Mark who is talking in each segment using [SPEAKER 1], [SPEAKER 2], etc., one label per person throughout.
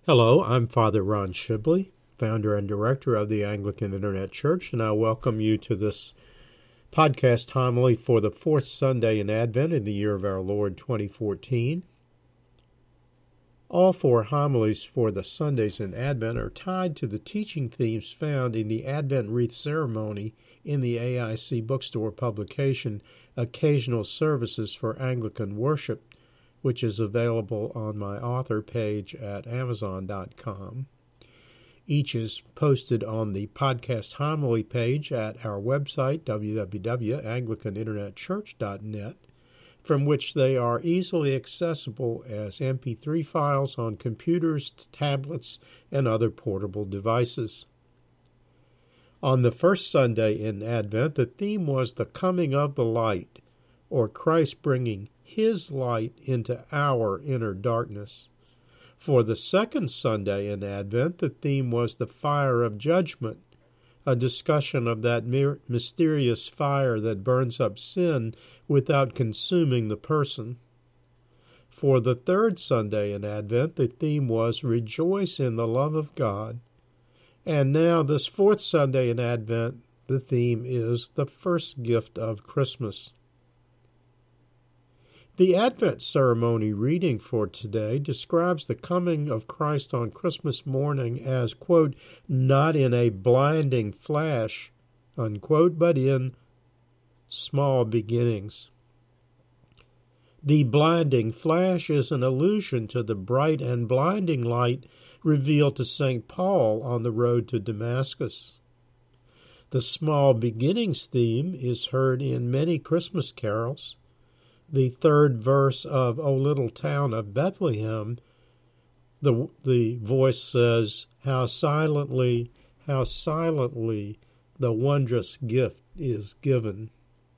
[SPEAKER 1] Hello, I'm Father Ron Shibley, founder and director of the Anglican Internet Church, and I welcome you to this podcast homily for the fourth Sunday in Advent in the year of our Lord 2014. All four homilies for the Sundays in Advent are tied to the teaching themes found in the Advent wreath ceremony in the AIC bookstore publication, Occasional Services for Anglican Worship, which is available on my author page at Amazon.com. Each is posted on the podcast homily page at our website, www.anglicaninternetchurch.net, from which they are easily accessible as MP3 files on computers, tablets, and other portable devices. On the first Sunday in Advent, the theme was the coming of the light, or Christ bringing His light into our inner darkness. For the second Sunday in Advent, the theme was the fire of judgment, a discussion of that mysterious fire that burns up sin without consuming the person. For the third Sunday in Advent, the theme was rejoice in the love of God. And now, this fourth Sunday in Advent, the theme is the first gift of Christmas. The Advent ceremony reading for today describes the coming of Christ on Christmas morning as, quote, not in a blinding flash, unquote, but in small beginnings. The blinding flash is an allusion to the bright and blinding light revealed to St. Paul on the road to Damascus. The small beginnings theme is heard in many Christmas carols. The third verse of O Little Town of Bethlehem, the voice says, how silently the wondrous gift is given.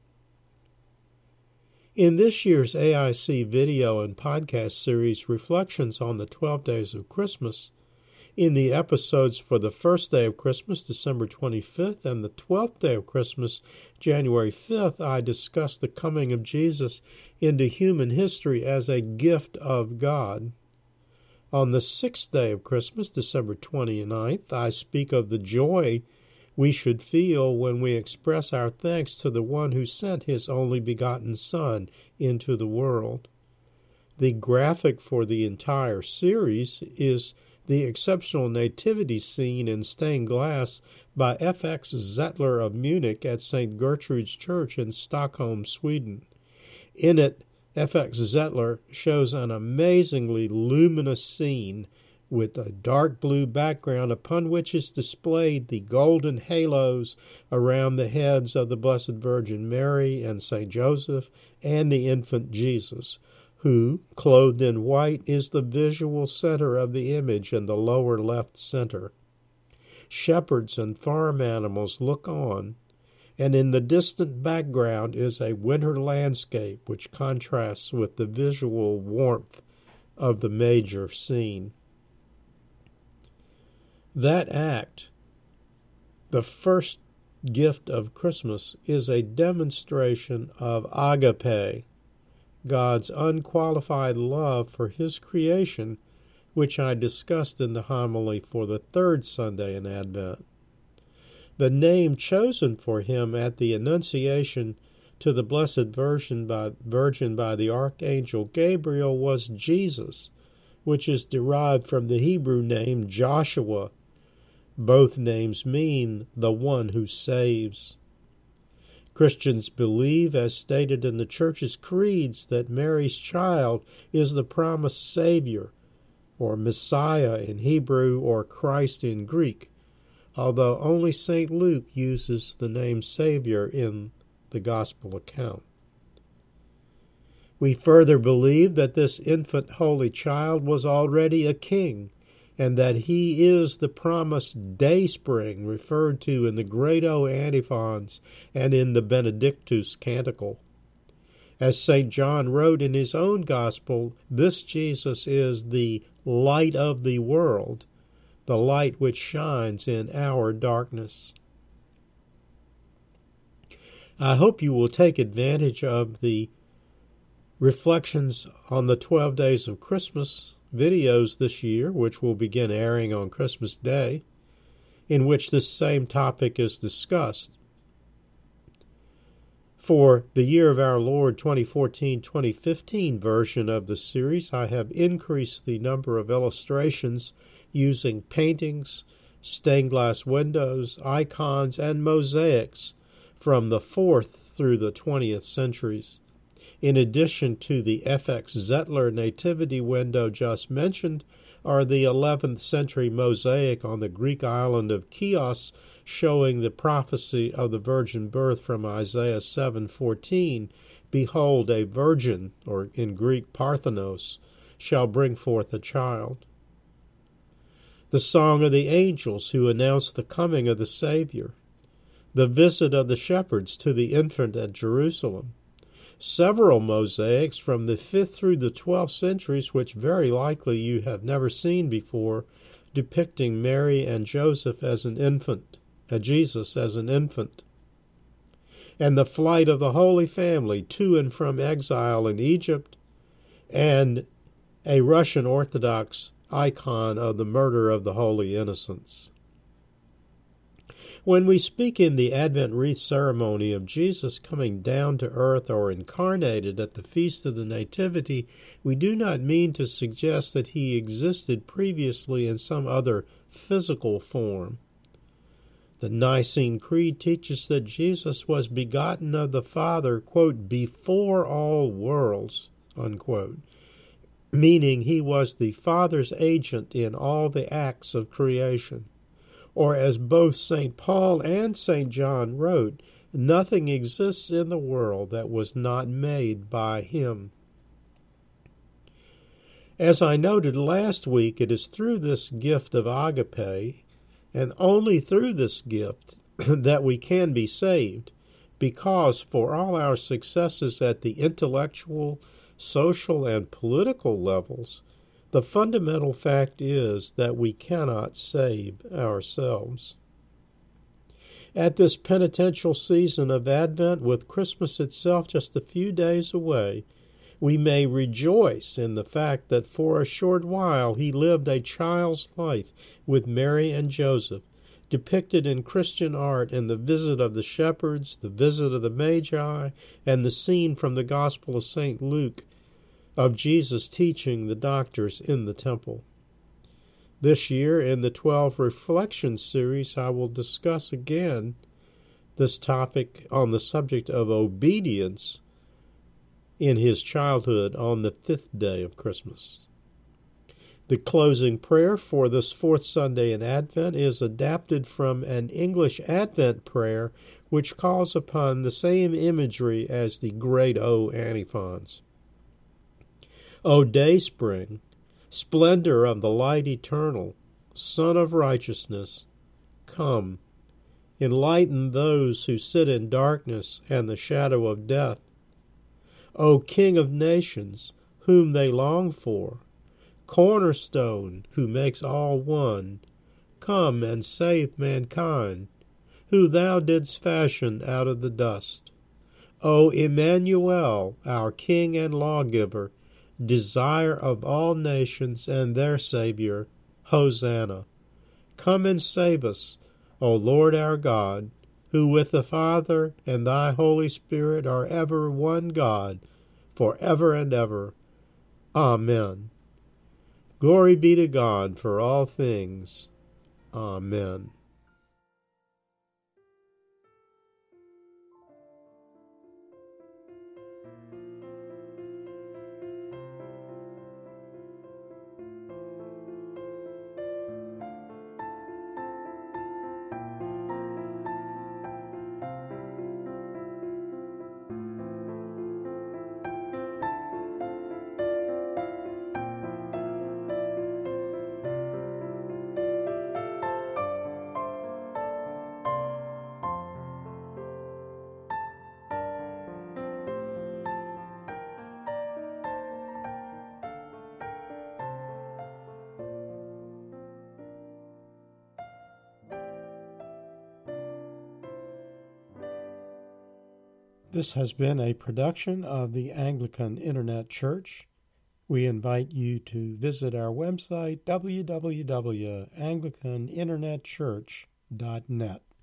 [SPEAKER 1] In this year's AIC video and podcast series, Reflections on the 12 Days of Christmas, in the episodes for the first day of Christmas, December 25th, and the 12th day of Christmas, January 5th, I discuss the coming of Jesus into human history as a gift of God. On the 6th day of Christmas, December 29th, I speak of the joy we should feel when we express our thanks to the one who sent his only begotten Son into the world. The graphic for the entire series is the exceptional nativity scene in stained glass by F.X. Zettler of Munich at St. Gertrude's Church in Stockholm, Sweden. In it, F.X. Zettler shows an amazingly luminous scene with a dark blue background upon which is displayed the golden halos around the heads of the Blessed Virgin Mary and St. Joseph and the infant Jesus, who, clothed in white, is the visual center of the image in the lower left center. Shepherds and farm animals look on, and in the distant background is a winter landscape which contrasts with the visual warmth of the major scene. That act, the first gift of Christmas, is a demonstration of agape, God's unqualified love for His creation, which I discussed in the homily for the third Sunday in Advent. The name chosen for Him at the Annunciation to the Blessed Virgin by the Archangel Gabriel was Jesus, which is derived from the Hebrew name Joshua. Both names mean the one who saves. Christians believe, as stated in the Church's creeds, that Mary's child is the promised Savior, or Messiah in Hebrew, or Christ in Greek, although only St. Luke uses the name Savior in the Gospel account. We further believe that this infant holy child was already a king, and that he is the promised dayspring referred to in the Credo antiphons and in the Benedictus canticle. As St. John wrote in his own gospel, this Jesus is the light of the world, the light which shines in our darkness. I hope you will take advantage of the reflections on the 12 days of Christmas videos this year, which will begin airing on Christmas Day, in which this same topic is discussed. For the Year of Our Lord 2014-2015 version of the series, I have increased the number of illustrations using paintings, stained glass windows, icons, and mosaics from the 4th through the 20th centuries. In addition to the F.X. Zettler nativity window just mentioned, are the 11th century mosaic on the Greek island of Chios showing the prophecy of the virgin birth from Isaiah 7:14, "Behold, a virgin," or in Greek Parthenos, "shall bring forth a child." The song of the angels who announced the coming of the Savior. The visit of the shepherds to the infant at Jerusalem. Several mosaics from the 5th through the 12th centuries, which very likely you have never seen before, depicting Mary and Joseph as an infant, Jesus as an infant. And the flight of the Holy Family to and from exile in Egypt, and a Russian Orthodox icon of the murder of the Holy Innocents. When we speak in the Advent wreath ceremony of Jesus coming down to earth or incarnated at the Feast of the Nativity, we do not mean to suggest that he existed previously in some other physical form. The Nicene Creed teaches that Jesus was begotten of the Father, quote, "before all worlds," unquote, meaning he was the Father's agent in all the acts of creation. Or as both St. Paul and St. John wrote, nothing exists in the world that was not made by him. As I noted last week, it is through this gift of agape, and only through this gift, that we can be saved, because for all our successes at the intellectual, social, and political levels, the fundamental fact is that we cannot save ourselves. At this penitential season of Advent, with Christmas itself just a few days away, we may rejoice in the fact that for a short while he lived a child's life with Mary and Joseph, depicted in Christian art in the visit of the shepherds, the visit of the Magi, and the scene from the Gospel of St. Luke of Jesus teaching the doctors in the temple. This year, in the 12 Reflections series, I will discuss again this topic on the subject of obedience in his childhood on the 5th day of Christmas. The closing prayer for this 4th Sunday in Advent is adapted from an English Advent prayer which calls upon the same imagery as the great O antiphons. O Dayspring, splendor of the light eternal, Sun of righteousness, come, enlighten those who sit in darkness and the shadow of death. O King of nations, whom they long for, cornerstone who makes all one, come and save mankind, who thou didst fashion out of the dust. O Emmanuel, our King and lawgiver, desire of all nations and their Savior, Hosanna. Come and save us, O Lord our God, who with the Father and thy Holy Spirit are ever one God, for ever and ever. Amen. Glory be to God for all things. Amen. This has been a production of the Anglican Internet Church. We invite you to visit our website, www.anglicaninternetchurch.net.